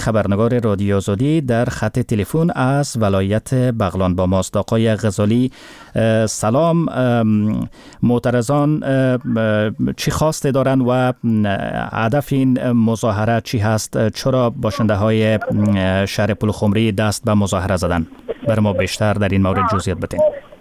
خبرنگار رادیو آزادی در خط تلفن از ولایت بغلان با ماست. آقای غزالی سلام. معترضان چی خواسته دارند و هدف این مظاهره چی هست؟ چرا باشنده های شهر پلخمری دست به مظاهره زدن؟ بر ما بیشتر در این مورد جزئیات بدین.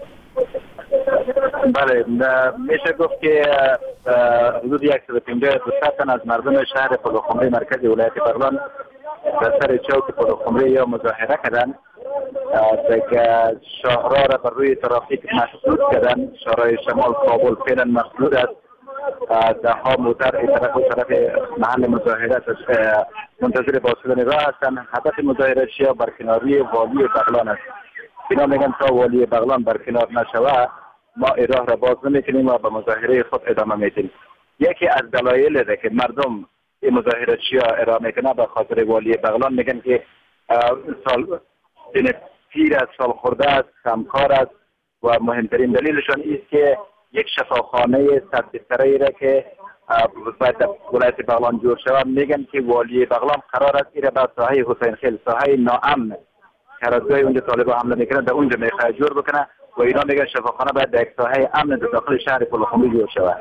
بله، میشه گفت که حدود 152 تن از مردم شهر پلخمری مرکز ولایت بغلان در سر چوک پلخمری یا مظاهره کردن که شاهراه را بر روی ترافیک مسدود کردن. شاهراه شمال کابل فعلا مسدود است. دهها موتر این طرف و طرف محل مظاهره منتظر باز شدن راه هستند. هدف مظاهره چیا؟ برکناری والی بغلان است. اینا میگن تا والی بغلان برکنار نشوه ما راه را باز نمیکنیم و به مظاهره خود ادامه میدیم. یکی از دلایل ده که مردم این مظاهره چیا ادامه میکنه به خاطر والی بغلان میگن که سال پیر از سال خورده است، کمکار است و مهمترین دلیلشان است که یک شفاخانه 100 بستره را که باید در ولایت بغلان جور شود. میگن که والی بغلان قرار است ایره به ساحه حسین خیل، ساحه ناامن قرارگاه اونجا طالبان حمله میکنن در اونجا میخواد جور بکنه و اینا میگن شفاخانه باید در یک ساحه امن در داخل شهر پلخمری جور شود.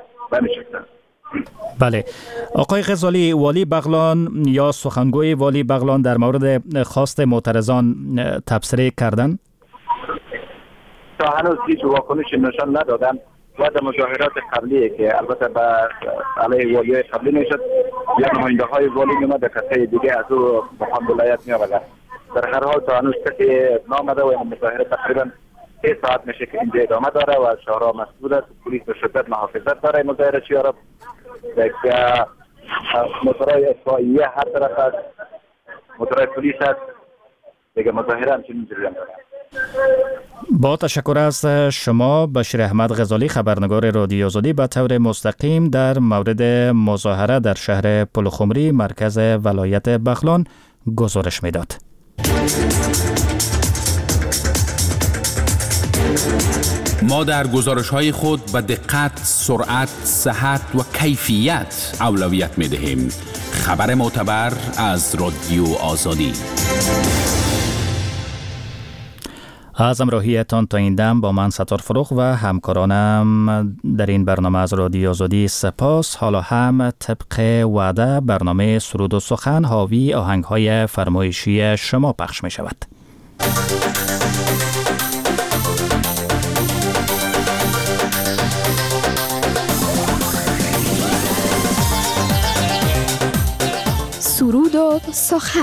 بله آقای غزالی، والی بغلان یا سخنگوی والی بغلان در مورد خواست معترضان تبصره کردن؟ تا هنوز هیچ واکنشی نشان ندادن. بعد مظاهرات قبلی که البته به علیه والی قبلی میشد یا نماینده های والی میومد کسای دیگه از او مقام ولایت میآورد. در هر حال تا هنوز کسی نامده و مظاهره تقریبا 3 ساعت میشه که اینجا ادامه داره و شهرها مسدود است. پلیس به شدت محافظت داره مظاهره چی را که موتورهای اطفائیه هر طرف است، موتورهای پلیس است دیگه. مظاهره همچنین جریان داره. با تشکر از شما بشیر احمد غزالی، خبرنگار رادیو آزادی، به طور مستقیم در مورد مظاهره در شهر پلخمری مرکز ولایت بغلان گزارش میداد. ما در گزارش‌های خود به دقت، سرعت، صحت و کیفیت اولویت می‌دهیم. خبر معتبر از رادیو آزادی. از همراهیتان تا این دم با من ستار فروغ و همکارانم در این برنامه از رادیو آزادی سپاس. حالا هم طبق وعده برنامه سرود و سخن حاوی آهنگ‌های فرمایشی شما پخش می شود. سرود و سخن.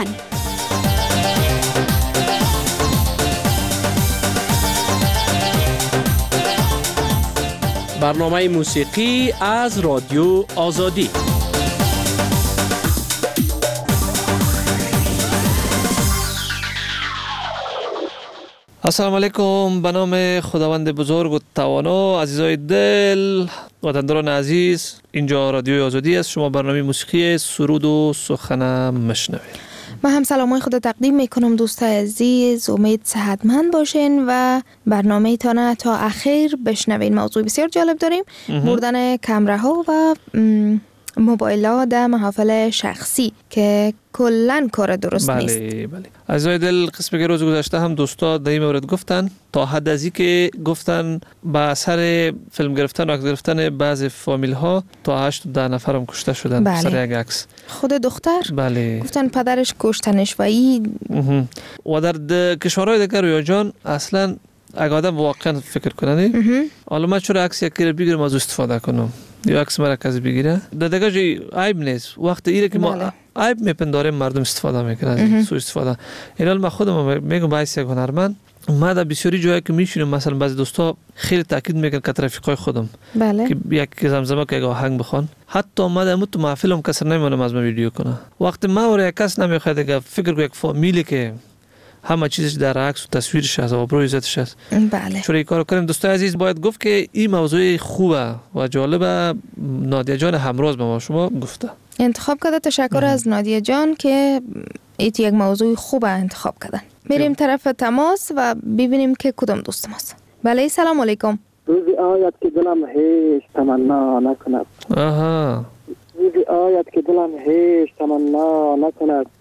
برنامه موسیقی از رادیو آزادی. السلام علیکم. به نام خداوند بزرگ و توانا. عزیزای دل، وطنداران عزیز، اینجا رادیو آزادی است. شما برنامه موسیقی سرود و سخن میشنوید. من هم سلامای خود تقدیم میکنم دوستای عزیز. امید صحتمند باشین و برنامه تانه تا اخیر بشنوین. موضوع بسیار جالب داریم. بردن کامره ها و موبایل ها در محافل شخصی که کلن کار درست نیست. بله. عزیزای دل، قسمی که روز گذشته هم دوستا در این مورد گفتن، تا حد ازی که گفتن با اثر فیلم گرفتن و عکس گرفتن بعضی فامیل ها تا 8-10 نفر هم کشته شدن. بله. سر یک عکس. خود دختر. بله. گفتن پدرش کشتنش و این و در کشورهای دیگر رویا جان اصلا اگه آدم واقعا فکر کنه حالا من چرا عکس یکی رو بگیرم از استفاده کنم یا عکس مرکز بگیره در دیگه جای عیب نیست. وقت ایره که ما عیب میپنداریم مردم استفاده میکنه، سو استفاده. این حال من خودم میگم باعث یک هنرمند ما در بسیاری جایی که میشینیم، مثلا بعضی دوستا خیلی تاکید میکنن که رفیقای خودم که یک زمزمه که آهنگ بخوان، حتی ما در مت محفلم کسر نمیمونم از ما ویدیو کنه. وقتی ما ور یک کس نمیخواد که فکر کنه یک فامیلی که همه چیزش در عکس و تصویرش هست و آبروی عزتش هست. بله. چون این کارو کنیم. دوستای عزیز، باید گفت که این موضوع خوبه و جالبه. نادیه جان همراز به ما شما گفته انتخاب کرده. تشکر از نادیه جان که ایت یک موضوع خوبه انتخاب کردن. میریم طرف تماس و ببینیم که کدام دوست ماست. بله، سلام علیکم. روزی آید که دلم هیچ تمنا نکند. آها. روزی آید که دلم هیچ تمنا نکند.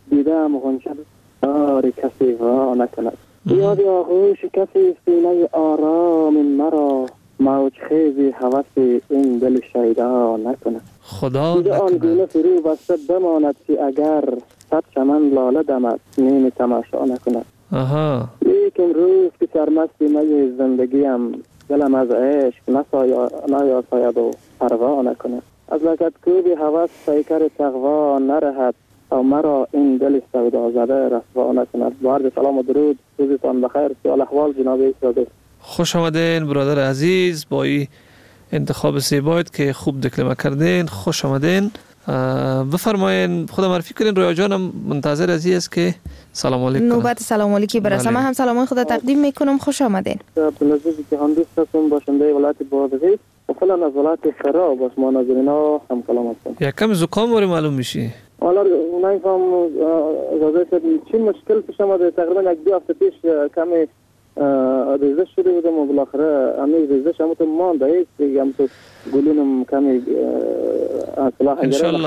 دیدم غنچه دار کسی وا نکند. یاد آغوش کسی سینه آرام مرا، موج خیزی هوس این دل شیدا نکند. خدا دیده آن گونه فرو بسته بماند که اگر صد چمن لاله دمد نیم تماشا نکند. لیکن روز که سرمست می زندگیم، دلم از عشق نیاساید و پروا نکند. از لکت کوبی هوس پیکر تقوا نرهد، او مرا این دل سودا زده رسوا نکند. با عرض سلام و درود، روزتان بخیر. سوال احوال جناب ساده. خوش آمدین برادر عزیز، با این انتخاب زیبایت که خوب دکلمه کردین. خوش آمدین. بفرمایین، خدا معرفی کنین. رویا جانم منتظر است که سلام علیکم. نوبت سلام علیکی برسه. من هم سلام خدا تقدیم میکنم. خوش آمدین. عبدالعزیز جهاندوست هستم، باشنده ولایت بادغیس و فعلا از ولایت فرا با شما ناظرینا هم کلام هستم. یکم زکام وری معلوم میشی؟ حالا نمیفهم اجازه چی مشکل پیش آمده. تقریبا یک 2 هفته پیش کمی ریزش شده بودم و بالاخره همین ریزش هم تو مانده هیچ دیگه، هم تو گلونم کمی اصلاح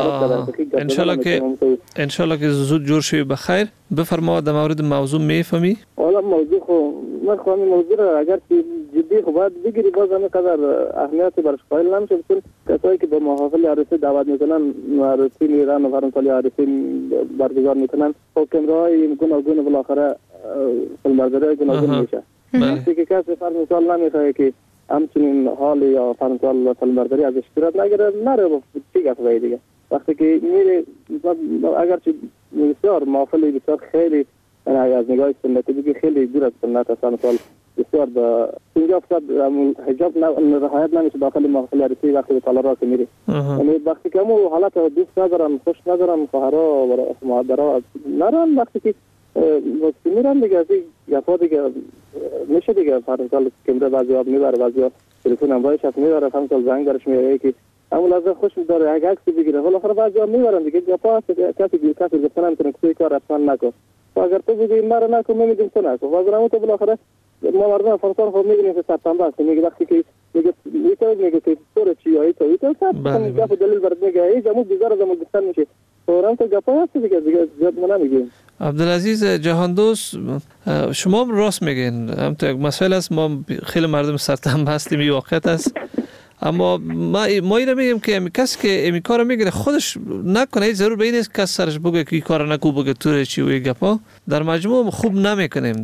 انشالله که زود جور شوی بخیر. بفرما در مورد موضوع میفهمی؟ حالا موضوع خو من خواهم موضوع را اگر که جدی خو باید بگیری، باز همه قدر اهمیتی برش قائل نمیشه. بسید کسایی که به محافل عروسی دعوت میکنن، عروسی میرن و فرانسالی عروسی برگزار میکنن، حکمرهای گوناگون بالاخره فیلمبرداری گوناگون میشه. وقتی که کسی فرانسال نمیخواه که همچنین حال یا فرانسال و فیلمبرداری ازش صورت نگیره، نره با چی گفت دیگه. وقتی که میره اگرچه بسیار محافل بسیار خیلی از نگاه سنتی بگی خیلی دور از سنت است، مثلا بسیار با 50% حجاب رعایت نمیشه داخل محافل عروسی وقتی به تالارا که میری. یعنی وقتی که همون حالت دوست ندارم، خوش ندارم، خواهرها و مادرها نرم، وقتی که میرن دیگه از این گفا دیگه میشه دیگه. فرانسال کمره بعضی ها میبره، بعضی ها تلفن همراهش هست میبره، فرانسال زنگ درش میاره که همون لحظه خوش داره یک عکسی بگیره. ولی آخر بعضی ها میبرن دیگه. گفا هست کسی گفتن نمیتونه که کار اصلا نکن و اگر تو بگی مرا نکن میمیدیم تو نکن و اگر همون تو بالاخره ما مردم فرانسال خود میگیم که سپتامبر است. میگه وقتی که میگه که تو چی هایی تو گفت دلیل برد میگه ای جمعو بیزار از همون گفتن میشه فورا تو گفا هست دیگه زیاد ما نمیگیم. عبدالعزیز جهاندوست، شما راست میگین. هم تو یک مسئله است، ما خیلی مردم سرتنب هستیم، این واقعیت است. اما ما اینو میگیم که کسی که این کارو میگیره خودش نکنه، هیچ ضرور به این نیست که سرش بگه که این کارو نکو، بگه تو چی و گپا در مجموع خوب نمیکنیم.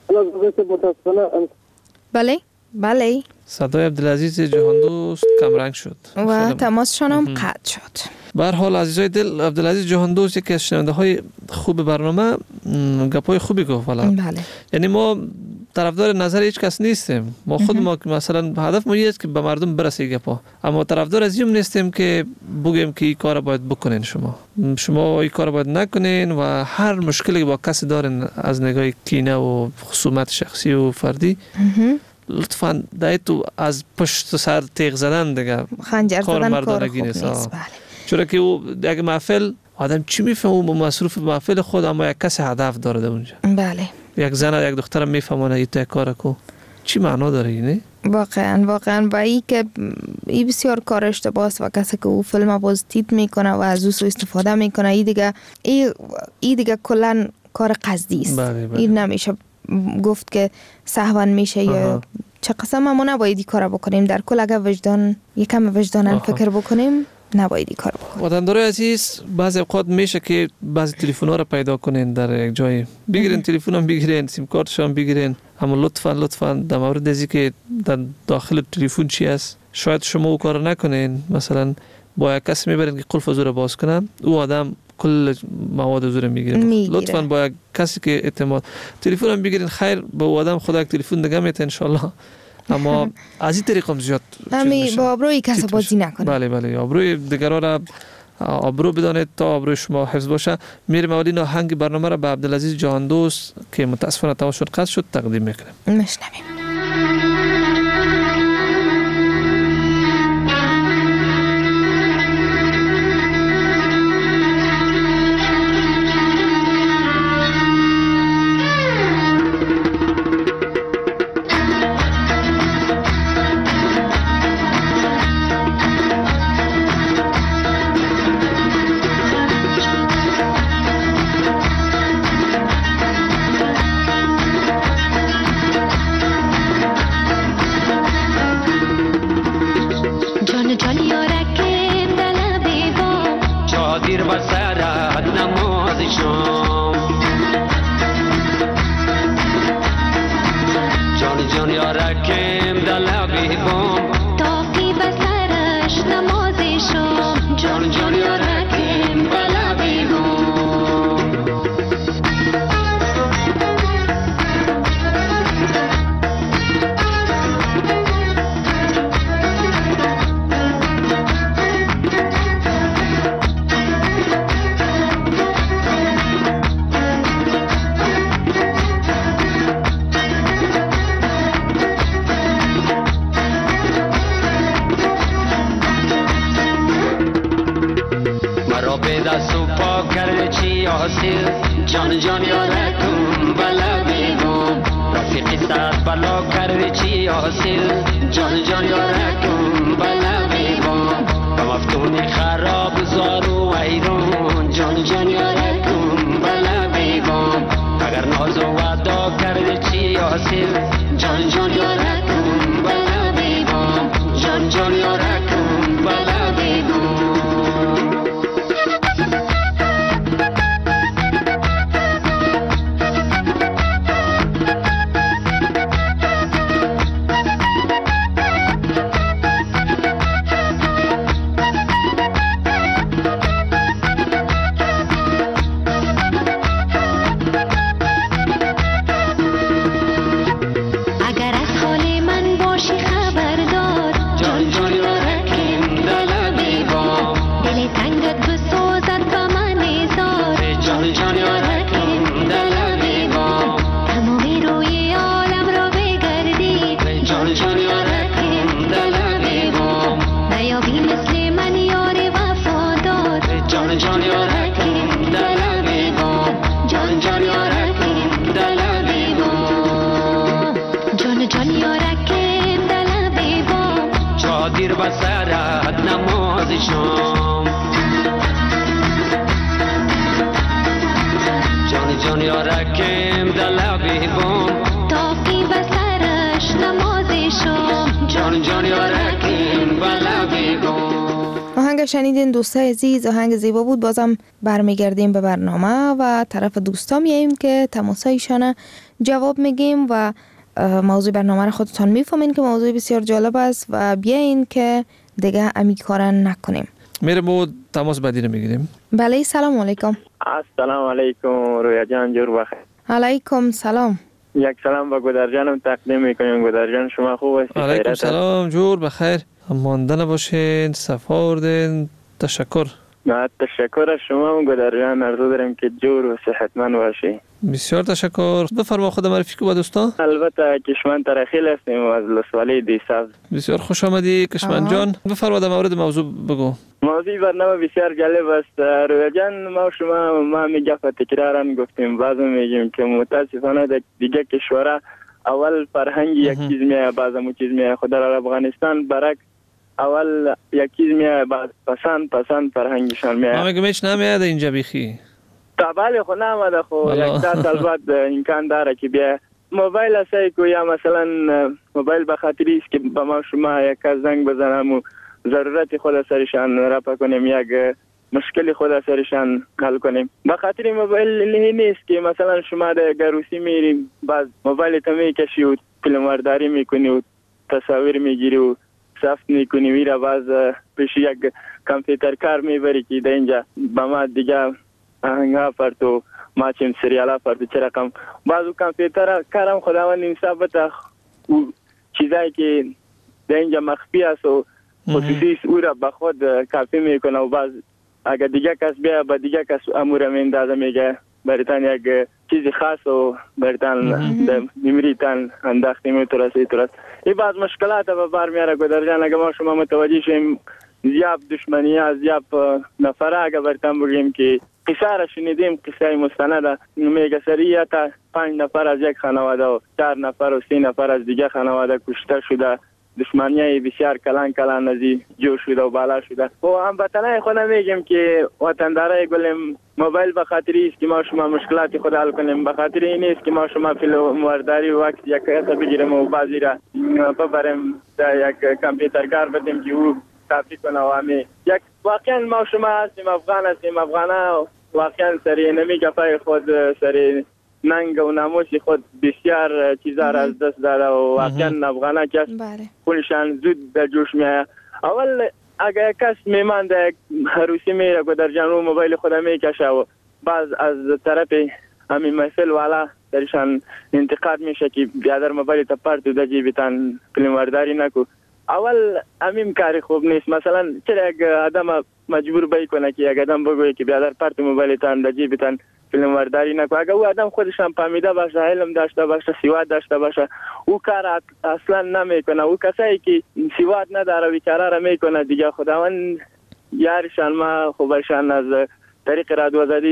بله صدای عبدالعزیز جهاندوست کمرنگ شد و تماسشان هم قطع شد. به هر حال عزیزای دل، عبدالعزیز جهاندوست یکی از شنونده های خوب برنامه گپای خوبی گفت. بله. یعنی ما طرفدار نظر هیچ کس نیستیم. ما خود ما مثلا هدف ما اینه که به مردم برسه گپا، اما طرفدار از این نیستیم که بگیم که این کارو باید بکنین، شما این کارو باید نکنین و هر مشکلی با کسی دارین از نگاه کینه و خصومت شخصی و فردی لطفاً دایتو از پشت سر تیغ زدن دیگه خنجر زدن مردانگی نیست. چرا که او اگه محفل آدم چی میفهمه و مصروف محفل خود، اما یک کسی هدف داره اونجا. بله. یک زن یک دختر میفهمونه ایت کار کو چی معنا داره اینه؟ واقعا با ای که این بسیار کار اشتباهه و کسی که او فیلم باز تیت میکنه و از او سو استفاده میکنه، ای دیگه کلا کار قصدی است. این نمیشه گفت که سهوا میشه یا چه قسم ما نباید این کار بکنیم. در کل اگر یکم وجدانن فکر بکنیم نباید این کار بکنیم. وطندارای عزیز، بعضی اوقات میشه که بعضی تلفن‌ها رو پیدا کنین در یک جای، بگیرین تلفن هم بگیرین، سیم کارتش هم بگیرین، اما لطفاً در مورد ازی که در داخل تلفن چی است شاید شما او کار نکنین. مثلا با یک کسی میبرین که قلف زور باز کنن، او آدم کل مواد زور میگیره. لطفاً با یک کسی که اعتماد تلفن هم بگیرین. خیر به او آدم خدا یک تلفن دیگه میته ان شاء الله، اما از این طریق هم زیاد با آبروی کسی بازی نکنه. بله آبروی دیگران را آبرو بدانید تا آبروی شما حفظ باشه. میریم اولین آهنگ برنامه را به عبدالعزیز جهاندوست که متاسفانه تماشا قطع شد تقدیم میکنیم. مشنویم. جان جان یارکم بلا بیگم رفیقی ساعت بلا کردی چی حاصل جان جان یارکم بلا بیگم با مفتون خراب زارو ویرون جان جان یارکم بلا بیگم اگر ناز و وعدا کردی چی حاصل جان جان یارکم بلا بیگم جان جان یارکم بلا بیگم دیر بسرت نماز شام جان جان یارکم دل بیبام تاقی بسرش نماز شام جان جان یارکم بل بیبام. آهنگ شنیدین دوستای عزیز، آهنگ زیبا بود. بازم برمیگردیم به برنامه و طرف دوستا میاییم که تماسایشان جواب میگیم و موضوع برنامه رو خودتان میفهمین که موضوع بسیار جالب است و بیاین که دیگه امی کارا نکنیم. میرم و تماس بعدی رو میگیریم. بله سلام علیکم. السلام علیکم رویا جان، جور بخیر. علیکم سلام. یک سلام به گودر جانم تقدیم میکنیم. گودر جان شما خوب هستید؟ علیکم سلام، جور بخیر. مانده نباشین، صفا آوردین. تشکر. تشکر از شما گودر جان، آرزو دارم که جور و صحتمند باشی. بسیار تشکر. بفرما خود معرفی کو با دوستان. البته کشمن ترخیل هستیم و از لسوالی دیساز. بسیار خوش آمدی کشمن جان. بفرما در مورد موضوع بگو. موضوع برنامه بسیار جالب است رویا جان. ما میگه تکرارا گفتیم، بعضی میگیم که متاسفانه دیگه کشورها اول فرهنگ یک چیز میه، بعضی چیز میه. خود در افغانستان برعکس، اول یک چیز میه بعد پسند فرهنگشان میه. ما میگم هیچ نمیاد اینجا بیخی. بله خو نامده خو یک سال بعد امکان داره که بیا موبایل اسای کو یا مثلا موبایل به خاطری است که به ما شما یک زنگ بزنم و ضرورت خود سرشان رفع کنیم، یک مشکل خود سرشان حل کنیم. به خاطر موبایل نیست که مثلا شما در گروسی میریم بعد موبایل تمی کشی و فیلمبرداری میکنی و تصاویر میگیری و ثبت میکنی، ویرا باز پیش یک کامپیوتر کار میبری که در اینجا به ما دیگه آهنگا پرتو ماچیم سریالا پرتو چه رقم بعضو کامپیوتر کارم خداوند انصاف بده چیزایی که در اینجا مخفی است و خصوصی او را به خود کافی میکنه و بعض اگر دیگه کس بیا با دیگه کس امور میندازه میگه برایتان یک چیزی خاص و برایتان در میمریتان انداختی میترسی ترست. این بعض مشکلات به بار میاره گودر جان. اگر ما شما متوجه شیم زیاد دشمنی ها زیاد نفره اگر برایتان بگیم که قصه را شنیدیم، قصه مستنده میگه سریع تا 5 نفر از یک خانواده و 4 نفر و 3 نفر از دیگه خانواده کشته شده، دشمنی بسیار کلان نزی جو شده و بالا شده. و هموطنای خود میگیم که وطندارای گلیم موبایل به خاطری است که ما شما مشکلات خود حل کنیم، به خاطر این است که ما شما فیلمبرداری وقت یک کیسه بگیریم و بازی را ببریم در یک کامپیوتر کار بدیم که او کافی کنه و همی یک واقعا ما شما هستیم افغانا واقعا سری نمیگه پای خود سری ننگ و ناموس خود بسیار چیزا را از دست داده و واقعا افغانا کس خونشان زود در جوش میاد. اول اگر کس میمان در عروسی میره گودر جان رو موبایل خود میکشه و بعض از طرف همین محفل والا درشان انتقاد میشه که بیادر موبایل تا پرت و در جیبتان فیلمبرداری نکو. اول همین کاری خوب نیست. مثلا چرا یک آدم مجبور بکنه که یک آدم بگویه که بیادر پرت موبایلتان در جیبتان فیلمبرداری نکو. اگر او آدم خودشان فهمیده باشه، علم داشته باشه، سواد داشته باشه، او کار اصلا نمیکنه. او کسایی که سواد نداره بیچاره را میکنه دیگه. خداوند یارشان ما خوبشان از طریق رادیو آزادی یک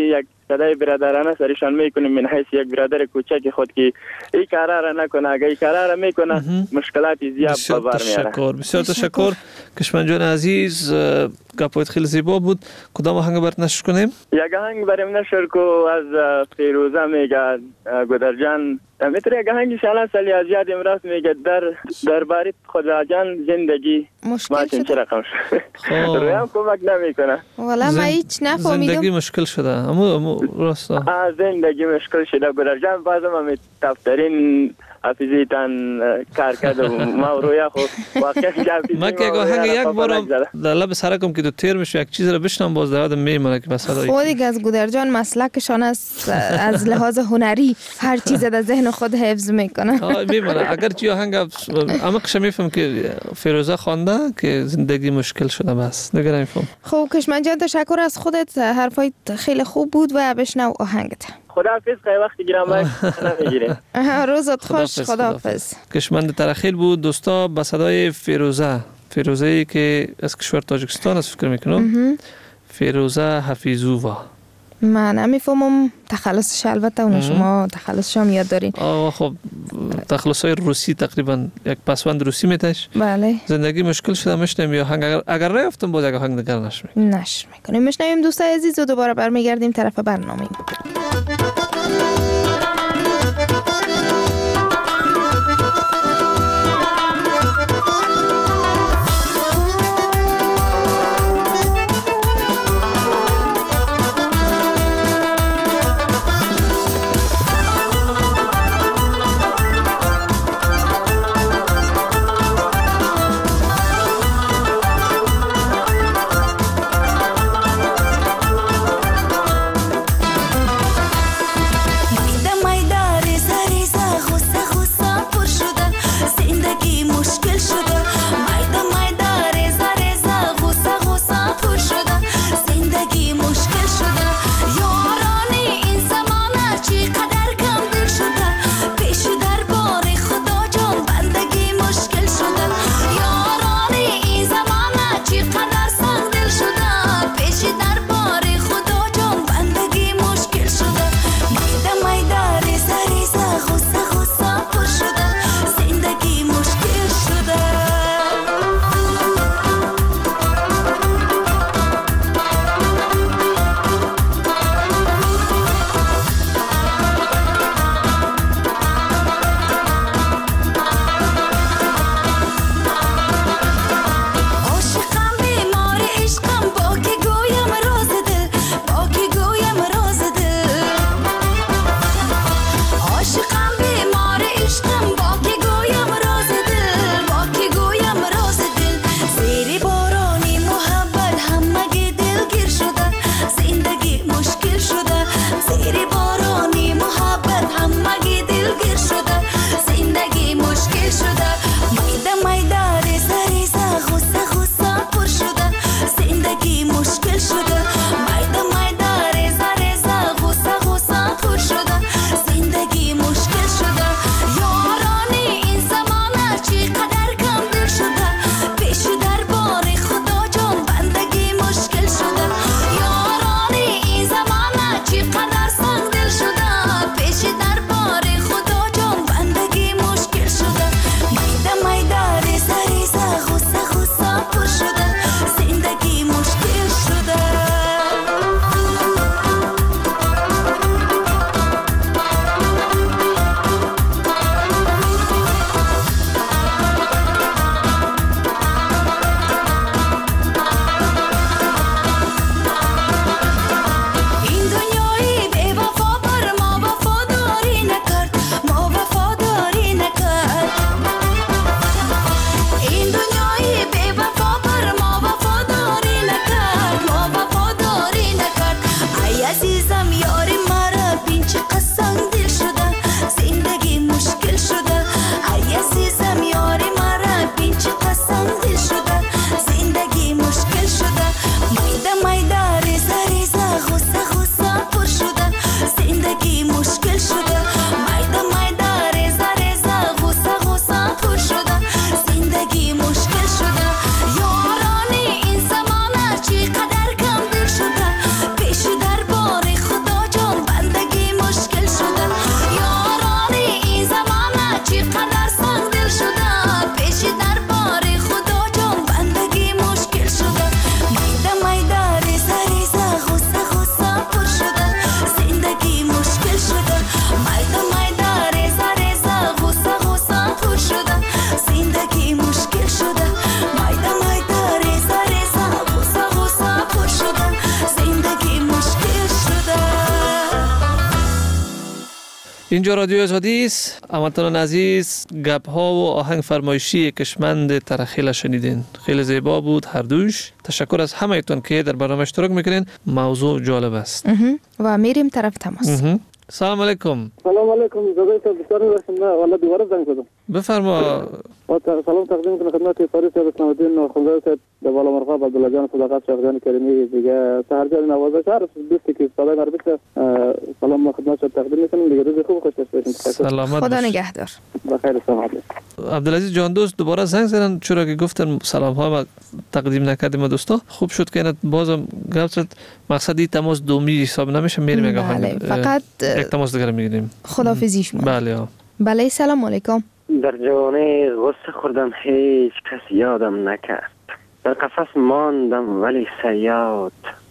صدای برادرانه سرشان میکنیم من حیث یک برادر کوچک خود که این کارا را نکنه، اگه این کارا را میکنه مشکلات زیاد به بر میاره. بسیار تشکر کشمن جان عزیز، گپایت خیلی زیبا بود. کدام آهنگ برات نشر کنیم؟ یک آهنگ بریم نشر کو از فیروزه میگه گودرجان میتونه یک آهنگ شالا سالی از یاد امراض میگه درباره خدا جان زندگی مشکل شد. چه رقم شد رویم کمک نمیکنه. والا ما هیچ نفهمیدم. زندگی مشکل شده امو راستا زندگی مشکل شده گودرجان. بازم هم تفترین حافظیتان کار کرد و ما رویا خود واقعا حافظی ما که آهنگ یک بارم در لب سرکم که دو تیر میشه یک چیز رو بشنم باز در میمونه که مثلا خود دیگه از گودرجان مسلکشان است از لحاظ هنری هر چیز در ذهن خود حفظ میکنه. میمونه. اگر چی آهنگ اما که میفهم که فیروزه خوانده که زندگی مشکل شده بس دیگه نمیفهم. خب کشمن جان تشکر از خودت، حرفای خیلی خوب بود و بشنو آهنگت. خداحافظ. خیلی وقت گیرم نمیگیره. روزت خوش. خداحافظ. کشمن ترخیل بود دوستا به صدای فیروزه‌ای که از کشور تاجیکستان است فکر میکنم. فیروزه حفیظووا. من نمیفهمم تخلصش، البته اون شما تخلصش هم یاد دارین. خب تخلصای روسی تقریبا یک پسوند روسی میتش. بله. زندگی مشکل شده مشنیم یا هنگ اگر رفتم باز یک هنگ دیگر نشر میکنیم. مشنویم دوستای عزیز و دوباره برمیگردیم طرف برنامه. اینجا رادیو آزادی است. هموطنان عزیز، گپ ها و آهنگ فرمایشی کشمند ترخیل شنیدین. خیلی زیبا بود هر دوش. تشکر از همه‌تون که در برنامه اشتراک میکنین. موضوع جالب است. و میریم طرف تماس. سلام علیکم. سلام علیکم. زبیر صاحب بسیار می‌بخشید والا دوباره زنگ زدم. بفرما. سلام تقدیم کنم خدمت فاریس صاحب اسماعیل ناخونده صاحب در بالا مرغاب عبدالله جان صداقت شیخ جان کریمی دیگه سحر جان نوازش هر دوستی که صدای ما بشه سلام خدمت شما تقدیم می‌کنم. دیگه روز خوب خوش باشید. سلامت. خدا نگهدار. بخیر سلامت. عبدالعزیز جان دوست دوباره زنگ زدن چرا که گفتن سلام ها ما تقدیم نکردیم دوستا. خوب شد که بازم گفت شد مقصدی تماس دومی حساب نمیشه میریم یک بله فقط یک تماس دیگه میگیریم. خداحافظیش ما. بله بله سلام علیکم. در جوانی غصه خوردم هیچ کس یادم نکرد. در قفس ماندم ولی صیاد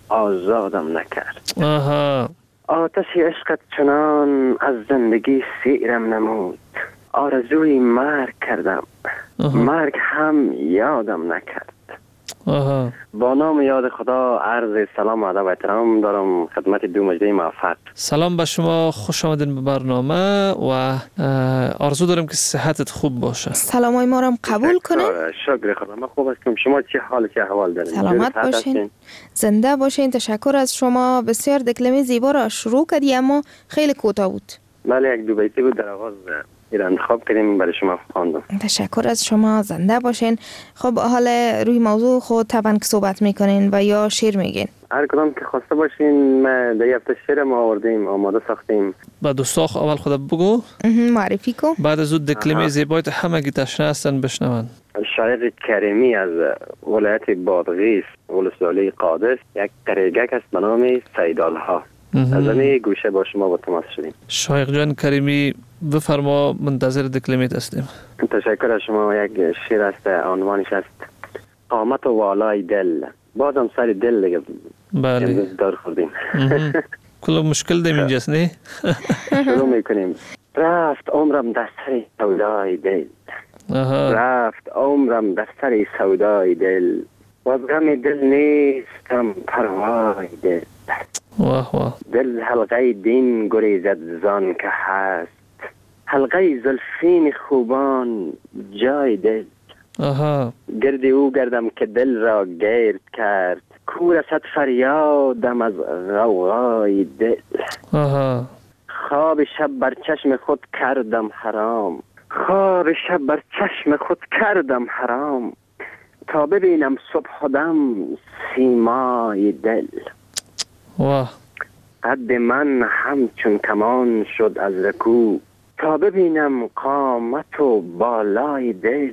آزادم نکرد. آها. آتش عشقت چنان از زندگی سیرم نمود. آرزوی مرگ کردم. مرگ هم یادم نکرد. آها. با نام یاد خدا عرض سلام و ادب و احترام دارم خدمت دو مجده موفق. سلام به شما، خوش آمدین به برنامه و آرزو دارم که صحتت خوب باشه. سلامای ما رو قبول کنین. شکر خدا من خوب هستم. شما چه حال چه احوال دارین؟ سلامت باشین. زنده باشین. تشکر از شما. بسیار دکلمه زیبا را شروع کردی اما خیلی کوتاه بود. بله یک دو بیتی بود در آغاز ایران انتخاب کردیم برای شما خواندم. تشکر از شما. زنده باشین. خب حالا روی موضوع خود طبعا که صحبت میکنین و یا شعر میگین؟ هر کدام که خواسته باشین. ما در هفته شعر ما آوردیم آماده ساختیم. با دوستا اول خود بگو معرفی کو. بعد از اون دکلمه زیبایت همگی تشنه هستن بشنون. شایق کریمی از ولایت بادغیس ولسوالی قادس یک قریگک است به نام سیدالها. از این گوشه با شما با تماس شدیم. شایق جان کریمی بفرما منتظر دکلمیت هستیم. تشکر از شما. یک شعر است عنوانش است قامت و والای دل. بازم سر دل دیگه. بله دار خوردیم. کل مشکل دیم اینجاست نه؟ شروع میکنیم. رفت عمرم در سر سودای دل. رفت عمرم در سر سودای دل و از غم دل نیستم پروای دل. واه واه. دل حلقه دین گریزد زان که هست. حلقه زلفین خوبان جای دل. گرد او گردم که دل را گرد کرد. کو رسد فریادم از غوغای دل. خواب شب بر چشم خود کردم حرام. خواب شب بر چشم خود کردم حرام تا ببینم صبح دم سیمای دل. واه. قد من همچون کمان شد از رکوع تا ببینم قامت و بالای دل.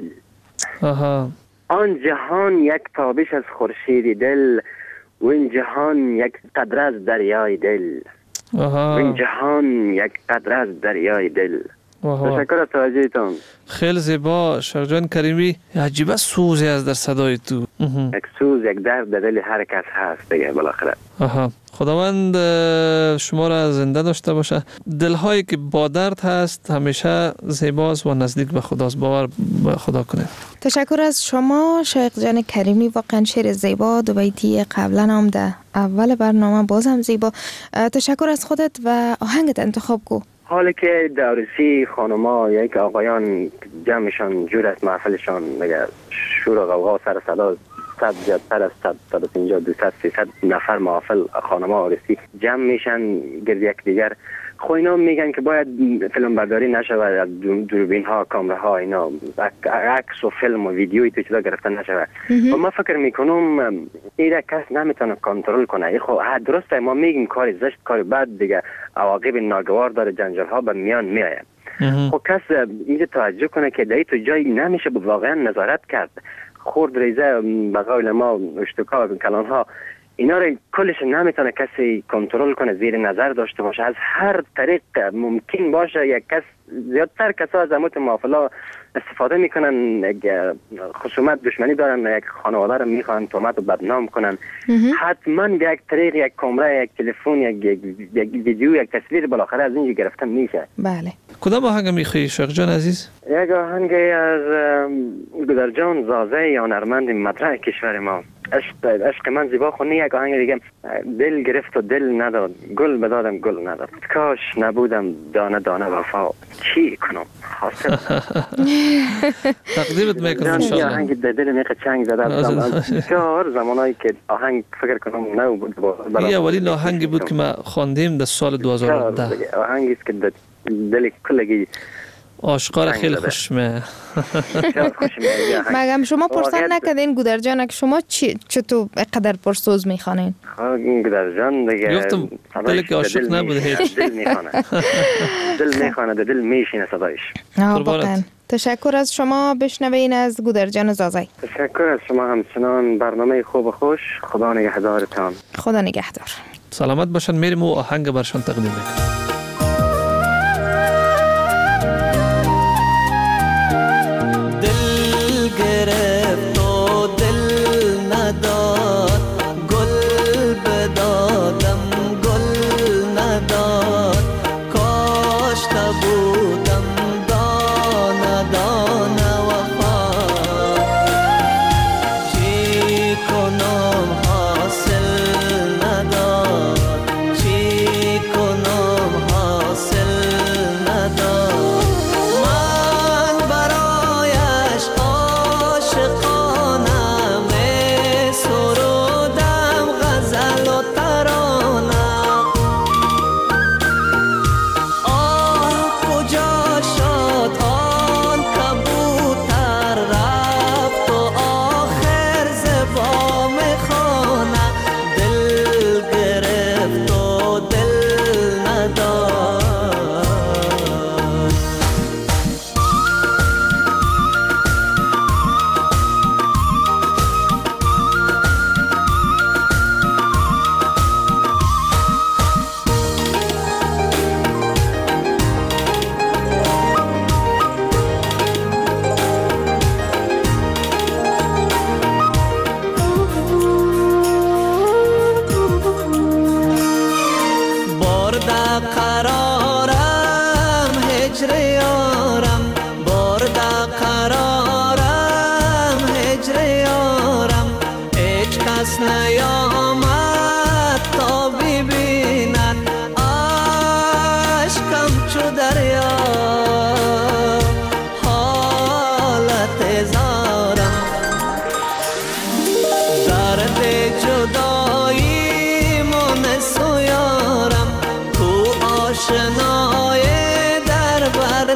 آن جهان یک تابش از خورشید دل و این جهان یک قطره از دریای دل. و این جهان یک قطره از دریای دل. تشکر از توجهتون. خیلی زیبا شایق جان کریمی. عجیبه سوزی از در صدای تو. یک سوز یک درد در دل هر کس هست دیگه بالاخره. خداوند شما را زنده داشته باشه. دلهایی که با درد هست همیشه زیباست و نزدیک به خداست. باور به خدا کنید. تشکر از شما شایق جان کریمی. واقعا شعر زیبا دو بیتی قبلا هم در اول برنامه بازم زیبا. تشکر از خودت و آهنگت انتخاب کو. حالی که دارسی خانوما یک آقایان جمعشان جور است محفلشان دیگه شور و غوغا سر صدا 100 زیادتر از 100 150 200 300 نفر محفل خانوما آرسی جمع میشن گرد یک دیگر. خو اینا میگن که باید فیلم برداری نشود از دوربین ها کامراها اینا عکس و فیلم و ویدیوی تو چیزا گرفتن نشود. و من فکر میکنم ایره کس نمیتونه کنترل کنه. خب درسته ما میگیم کار زشت کار بد دیگه عواقب ناگوار داره جنجال ها به میان میآید. خب کس اینجا توجه کنه که در تو جایی نمیشه واقعا نظارت کرد. خورد ریزه به قول ما اشتکا و کلان ها اینا رو کلش نمیتونه کسی کنترل کنه زیر نظر داشته باشه. از هر طریق ممکن باشه یک کس زیادتر کسا از اموت محافلا استفاده میکنن خصومت دشمنی دارن یک خانواده رو میخوان تهمت و بدنام کنن. حتما به یک طریق یک کامرا یک تلفن یک ویدیو یک تصویر بالاخره از اینجا گرفتن میشه. بله. کدام آهنگ میخوایی شایق جان عزیز؟ یک آهنگ از گدرجان زازه یا هنرمند مطرح کشور ما عشق من زیبا خونی یک آهنگ دیگه دل گرفت و دل نداد گل بدادم گل نداد کاش نبودم دانه دانه وفا چی کنم حاصل تقدیمت میکنم ان شاء الله. آهنگ دل میخه چنگ زده بسیار زمانایی که آهنگ فکر کنم نو بود. این اولین آهنگی بود که ما خواندیم در سال 2010. آهنگی است که دل کلگی عاشقا خیلی خوش میاد. مگم شما پرسان نکردین گودرجان که شما چطور قدر پرسوز میخوانین؟ گودرجان دیگه گفتم دل که عاشق نبوده هیچ. دل میخوانه دل میخوانه دل میشینه صدایش. واقعا تشکر از شما. بشنوین از گودرجان زازای. تشکر از شما همچنان. برنامه خوب و خوش. خدا نگهدارتان. خدا نگهدار. سلامت باشن. میریم و آهنگ برشان تقدیم میکنیم. گرفت و دل نداد گل بدادم گل نداد کاش نبودم دانه دانه وفا چی کنم حاصل نداد چی کنم حاصل نداد شنای در بر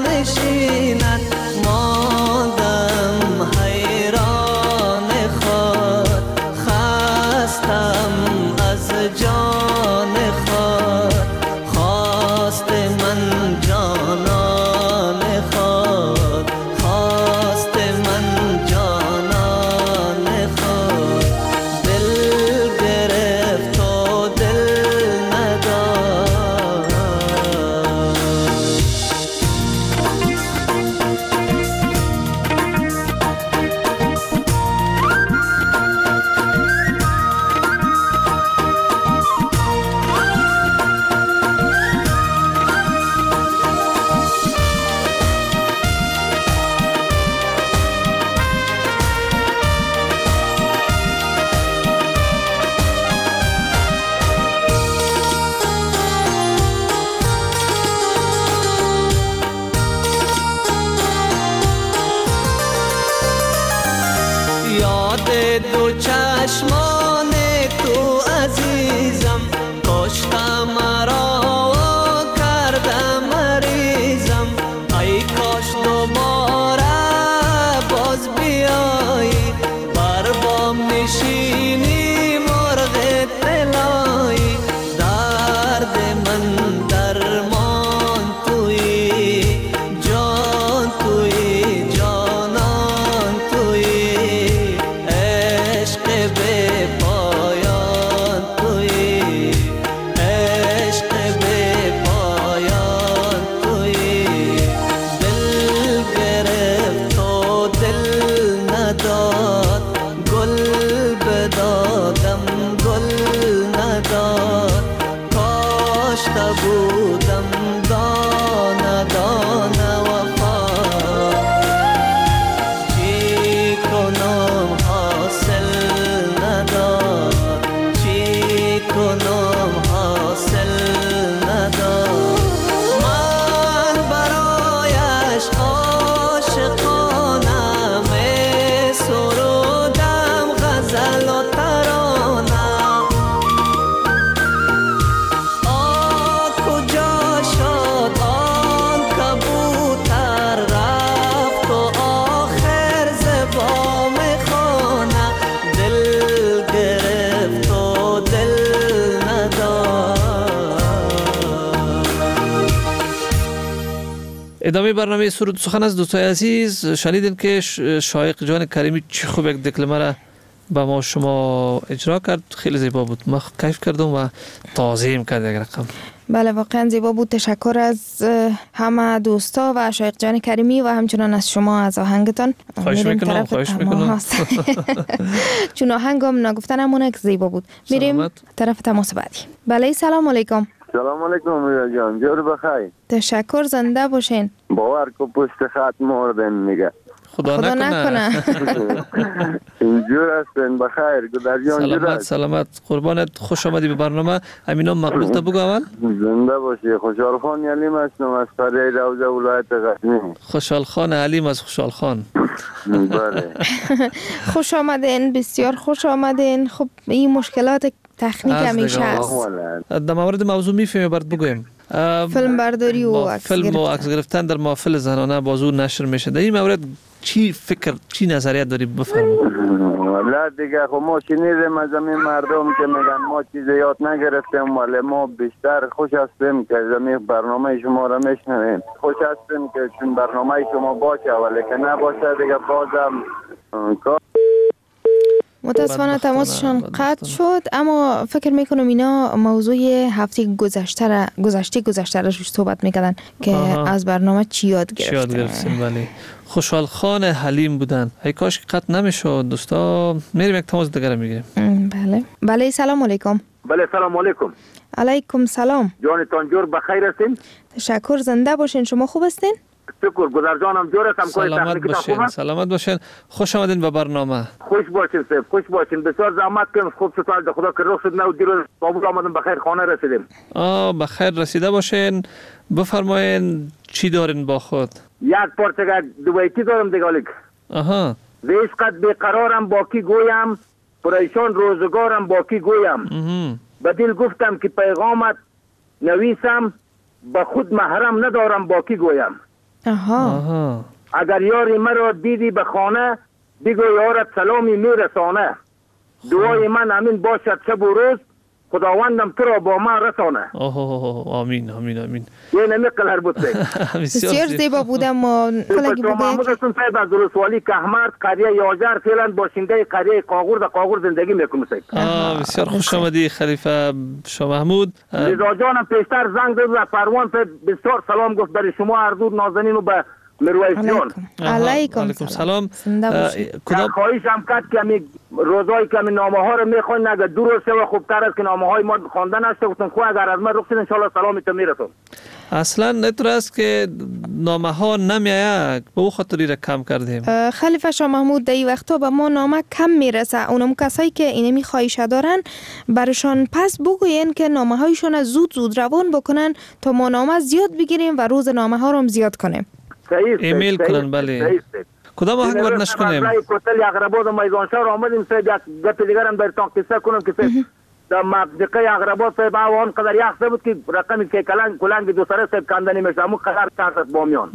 ادامه برنامه سرود سخن از دوستای عزیز. شنیدین که شایق جان کریمی چی خوب یک دکلمه را با ما شما اجرا کرد. خیلی زیبا بود، من کیف کردم و تعظیم کرد یک رقم. بله واقعا زیبا بود. تشکر از همه دوستا و شایق جان کریمی و همچنان از شما از آهنگتان. خواهش میکنم. چون آهنگم نگفتن همونه که زیبا بود. میریم طرف تماس بعدی. بله سلام علیکم. سلام علیکم میرا جان، جور بخیر. تشکر، زنده باشین. باور کو پشت خط مردن میگه. خدا نکنه. اینجور هستن بخیر. سلامت سلامت قربانت. خوش آمدی به برنامه. امینا مقبول تا بگو اول. زنده باشی. خوشحال خان علیم هستم از قریه روضه ولایت غزنی. خوشحال خان علیم از خوشحال خان. بله. خوش آمدین، بسیار خوش آمدین. خب این مشکلات تکنیک همیشه هست. در مورد موضوع میفهمی برات بگویم. فیلم برداری و عکس گرفتن در محافل زنانه بازو نشر میشه. در این مورد چی فکر، چی نظریت داری؟ بفرمایید. والله دیگه خب ما شنیدیم از همین مردم که میگن ما چیزی یاد نگرفتیم، ولی ما بیشتر خوش هستیم که زمین برنامه شما را میشنویم. خوش هستیم که چون برنامه شما باشه، ولی که نباشه دیگه بازم کار. متاسفانه تماسشان قطع شد، اما فکر میکنم اینا موضوع هفته گذشته را روش صحبت میکردن که از برنامه چی یاد گرفتیم. ولی خوشحال خان حلیم بودن. ای کاش قطع نمیشد دوستا. میریم یک تماس دیگه میگیریم. بله سلام علیکم. بله سلام علیکم. علیکم سلام. جانتان جور بخیر هستین؟ تشکر، زنده باشین. شما خوب هستین؟ شکر. گذر جانم جور هستم. سلامت باشین. سلامت باشین. خوش آمدین به برنامه. خوش باشین صاحب، خوش باشین. بسیار زحمت کردین. خوب سوال خدا که رخ شد. نو دیروز بابول آمدیم بخیر خانه رسیدیم. بخیر رسیده باشین. بفرمایین چی دارین با خود؟ یک پارچه دویتی دارم دیگالیک. عشقت بیقرارم باکی گویم، پریشان روزگارم باکی گویم. به دل گفتم که پیغامت نویسم، به خود محرم ندارم باکی گویم. اگر یاری مرا دیدی به خانه، بگو یارت سلامی میرسانه. دعای من امین باشد شب و روز، خداوندم تو را با من رسانه. آمین آمین آمین. یه نمیقل هر بود بسیار زیبا بودم. کلگی بگه محمودتون صاحب از ولسوالی کهمرد قریه یاجر فعلا باشنده قریه قاغور زندگی میکنم صاحب. بسیار خوش آمدی خلیفه شاه محمود. رضا جانم پیشتر زنگ زد و پروان صاحب بسیار سلام گفت برای شما هر دو نازنین و به مرویس جان. علیکم سلام. کدام خواهشم کرد که می روزایی که نامه ها رو میخواین اگر درست و خوبتر است که نامه های ما خوانده نشده، گفتم خو اگر از من رخ شد ان شاء الله سلامت میرسم. اصلا نطور است که نامه ها نمیآید، به او خاطری را کم کردیم. خلیفه شاه محمود در این وقتا به ما نامه کم میرسه. اونم کسایی که اینمی خواهش دارن برشان پس بگوین که نامه هایشون زود روان بکنن تا ما نامه زیاد بگیریم و روز نامه ها رو هم زیاد کنیم. ایمیل کنن. بله کدام آهنگ بر نشکنیم؟ کوتل اغرباد میدان شهر آمدیم صاحب. یک گپ دیگر هم براتون قصه کنم که در منطقه اغرباد صاحب آن قدر یخ بود که رقمی که کلنگ دو سره صاحب کندنی میشه. همون قدر چند بامیان.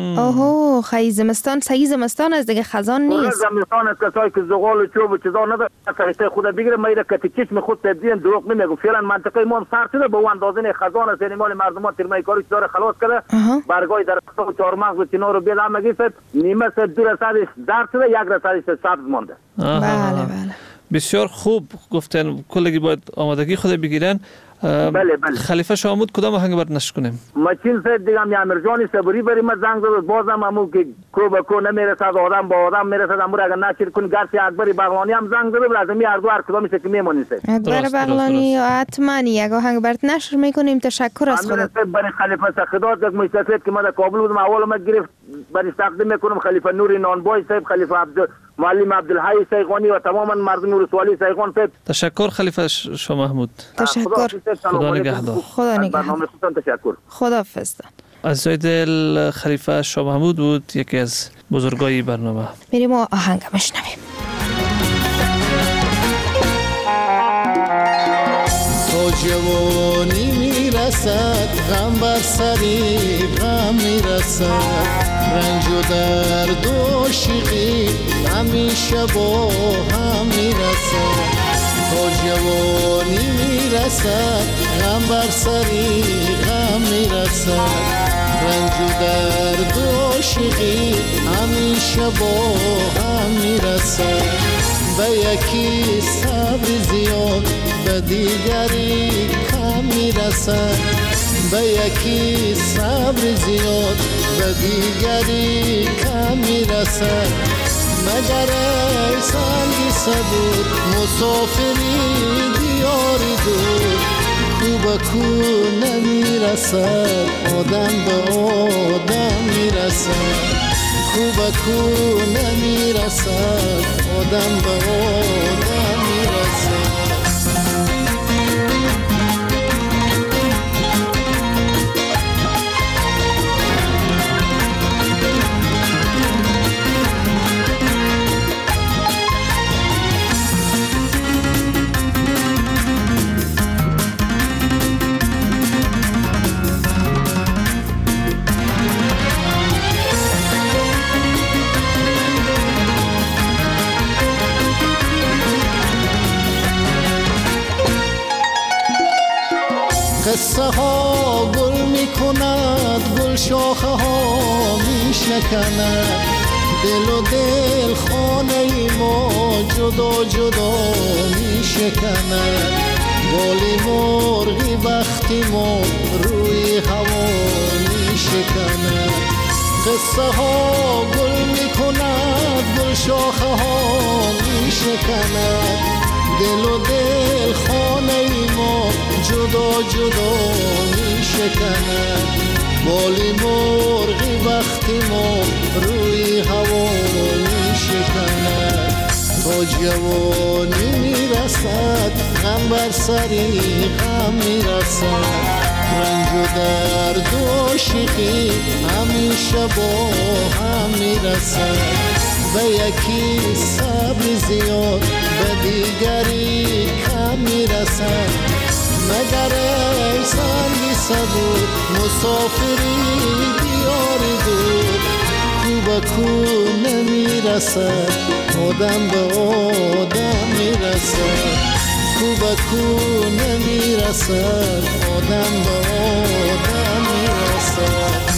اوه خیلی زمستان، صحیح زمستان از دیگه خزان نیست. زمستان است کسایی که زغال و چوب و چیزا نداره سرشته خود بگیره میره که چشم خود تبدیل دروغ نمیگم. فعلا منطقه ما سر شده به اندازه خزان است. یعنی مال مردم ترمای کارش داره خلاص کرده. برگای درخت و چهارمغز و چنار رو بیل هم گرفت. نیمه سه 2 رصدش زرد شده، 1 رصدش سبز مونده. بله. بسیار خوب گفتن. کلگی باید آمادگی خود بگیرن. بله. خلیفه شاه محمود کدام آهنگ بر نش کنیم؟ مچین صاحب دیگه امیر جان صبری بریم زنگ زد بازم همون که کو به کو نمیرسد، آدم با آدم میرسد. امور اگر نشیر کن گرچه اکبری بغلانی هم زنگ زد لازمی هر دو هر کدومش که میمونید. اکبر بغلانی حتما یک آهنگ برات نشر میکنیم. تشکر از خودت. برای خلیفه سخدات یک مشترک که ما در کابل بودم اول ما گرفت برای تقدیم میکنم خلیفه نوری نانبای صاحب، خلیفه معلم عبدالحی سیغانی و تماما مردم ولسوالی سیغان صاحب. تشکر خلیفه شاه محمود. تشکر. خدا نگهدار. خدا نگهدار. تشکر. خداحافظ. از دل خلیفه شاه محمود بود، یکی از بزرگای برنامه. میریم و آهنگ بشنویم. تو جوانی میرسد غم بر سری غم میرسد، رنج و درد و عاشقی همیشه با هم میرسد. تو جوانی میرسد غم بر سری غم میرسد، رنج و درد عاشقی همیشه با هم میرسد. به یکی صبر زیاد به دیگری کم میرسد. به یکی صبر زیاد به دیگری کم میرسد. مگر ای سنگی صبور مسافری دیاری دور، کو به کو نمیرسد آدم به آدم میرسد. کو به کو نمیرسد آدم به آدم میرسد. قصه ها گل می کند، گل شاخه ها می شکند. دل و دل خانه ما جدا جدا می شکند. بالی مرغی بختی ما روی هوا می شکند. قصه ها گل می کند، گل شاخه ها می شکند. دل و دل خانه ما جدا جدا می شکند. بالی مرغی وقتی ما روی هوا می شکند. تا جوانی می رسد غم بر سری غم می رسد. رنج و درد و عاشقی همیشه با هم می رسد. به یکی صبر زیاد به دیگری کم میرسد. مگر ای سنگی صبور مسافری دیاری دور، کو به کو نمیرسد آدم به آدم میرسد. کو به کو نمیرسد آدم به آدم میرسد.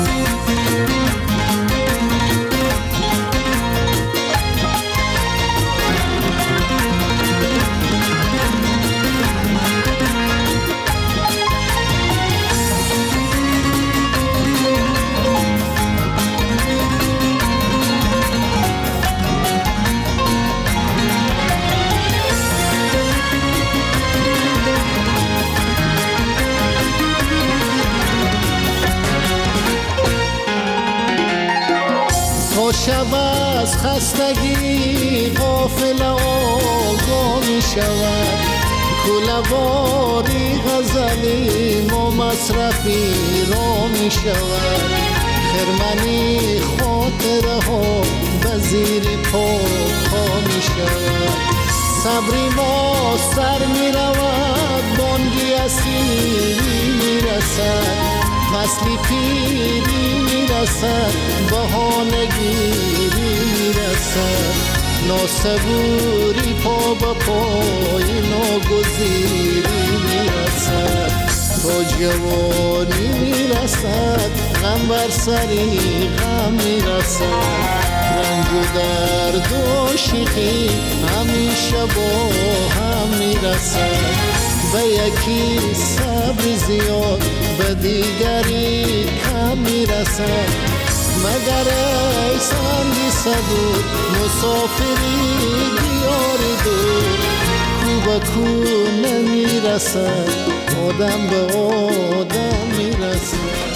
شب از خستگی غافل آگاه می شود. کله‌واری غزلی ما مصرفی را می شود. خرمنی خاطره ها به زیر پا می شود. صبری ما سر می رود، بانگی اسیری می رسد. فصلی پیری می رسد، بهانگیری می رسد. ناسبوری پا به پای ناگزیری می رسد. تا جوانی می رسد غم بر سری غم می رسد. رنج و درد و عاشقی همیشه با هم می رسد. به یکی صبر زیاد به دیگری کم می رسد. مگر ای سنگی صبور مسافری دیاری دور، کو به کو نمی رسد آدم به آدم می رسد.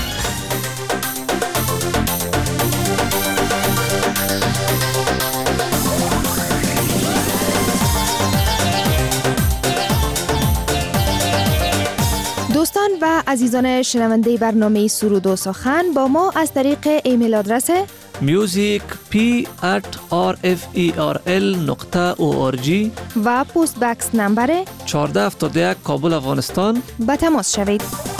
دوستان و عزیزان شنونده برنامه سرود و سخن با ما از طریق ایمیل آدرس music@rferl.org و پست بکس نمبر 1471 کابل افغانستان به تماس شوید.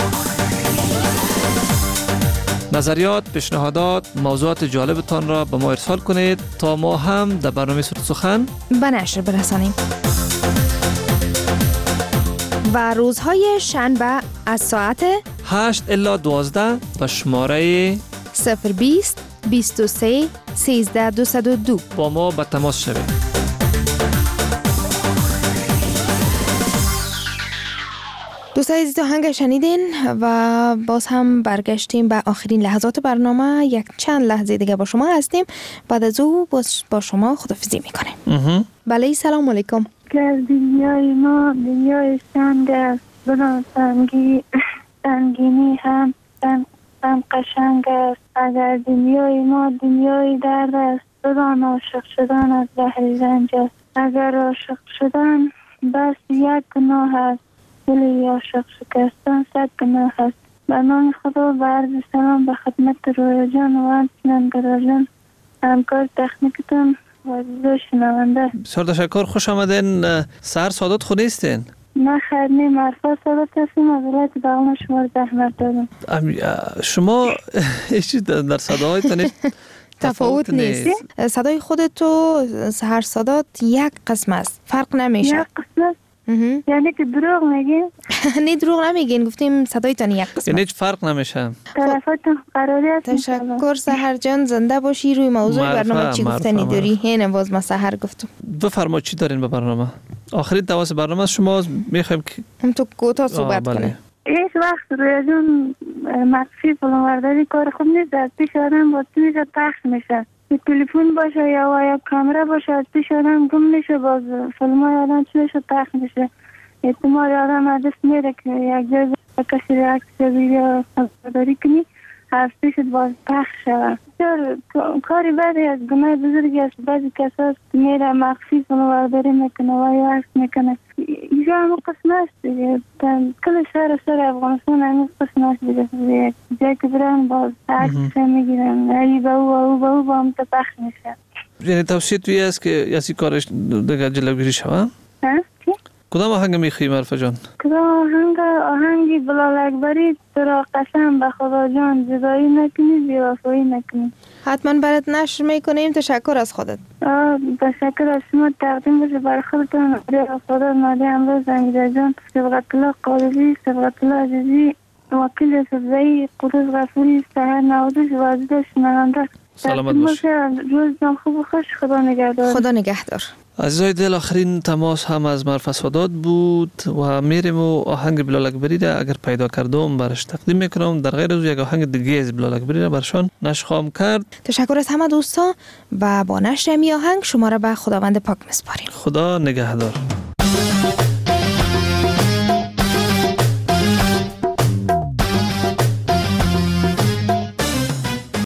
نظریات، پیشنهادات، موضوعات جالبتان را به ما ارسال کنید تا ما هم در برنامه سرود سخن به نشر برسانیم. و روزهای شنبه از ساعت 8 الی 12 به شماره 020 23 13 202. با ما به تماس شوید. دوستای عزیز آهنگ شنیدین و باز هم برگشتیم به آخرین لحظات برنامه. یک چند لحظه دیگه با شما هستیم، بعد از او با شما خداحافظی میکنیم. بله سلام علیکم. که دنیای ما دنیای سنگ است، بدان سنگینی هم قشنگ است. اگر دنیای ما دنیای درد است، بدان عاشق شدن از بحر رنج است. اگر عاشق شدن بس یک گناه است، ولی عاشق شکستن 100 گناه است. به نام خدا و عرض سلام به خدمت رویا جان و همچنین گرا جان، همکار تکنیکتون و عزیز شنونده. بسیار تشکر، خوش آمدین. سحر سادات خود نیستین؟ نه خیر نیم، عرفا سادات هستیم، از ولایت بغلان شما رو زحمت دادم. شما هیچی در صداهایتان تفاوت نیست. صدای خودتو سحر سادات یک قسم است، فرق نمیشه. یک قسم است؟ یعنی که دروغ میگین؟ نه دروغ نمیگین، گفتیم صدایتان یک قسم. یعنی هیچ فرق نمیشه. طرفاتون قراری هست. تشکر سحر جان، زنده باشی. روی موضوع برنامه چی گفتنی داری؟ هینه باز ما سحر گفتم. بفرما چی دارین به برنامه؟ آخرین تواس برنامه شما، میخوایم که هم تو کوتاه صحبت کنه. هیچ وقت روی جون مخفی فلانورداری کار خوب نیست. از پیش آدم با میشه پخش میشه، تلفن باشه یا کامera باشه، از پیش آدم گم میشه، باز فیلمای آدم چیزشو پخش میشه. احتمال آدم از دست میره که یک جای کسی ریاکت ویدیو داری کنی، از پیشت باز پخش شود. کاری بدی از گناه بزرگی است. بعضی کسا میره مخفی فیلمبرداری میکنه و یا عکس میکنه. اینجا همه قسم است دیگه. کل سر افغانستان همه قسم است دیگه. جایی که برن باز عکس میگیرن، ای با او با هم پخش میشه. یعنی توصیه توی است که یاسی کارش دیگه جلوگیری شود؟ چی؟ کدام آهنگ میخوایی مرفا جان؟ کدام آهنگی بلال اکبری تو را قسم به خدا جان، جدایی نکنی بی‌وفایی نکنی. حتما برات نشر میکنیم. تشکر از خودت. تشکر از شما. تقدیم بشه برای خودتون خدا نادی امروز زنگیده جان، سبقت الله قادری، سبقت الله عزیزی، وکیل سبزایی، قدس غفوری، سهر نوازش و عزیز شنونده. سلامت باشی. روز جان خوب و خوش. خدا نگهدار. خدا نگهدار. عزیزای دل، آخرین تماس هم از مرفا سادات بود و میریم و آهنگ بلال اکبری را اگر پیدا کردم برش تقدیم میکنم. در غیر از یک آهنگ دیگه از بلال اکبری را برشان نشر خواهم کرد. تشکر از همه دوستا و با نشر می آهنگ شما را به خداوند پاک میسپاریم. خدا نگهدار.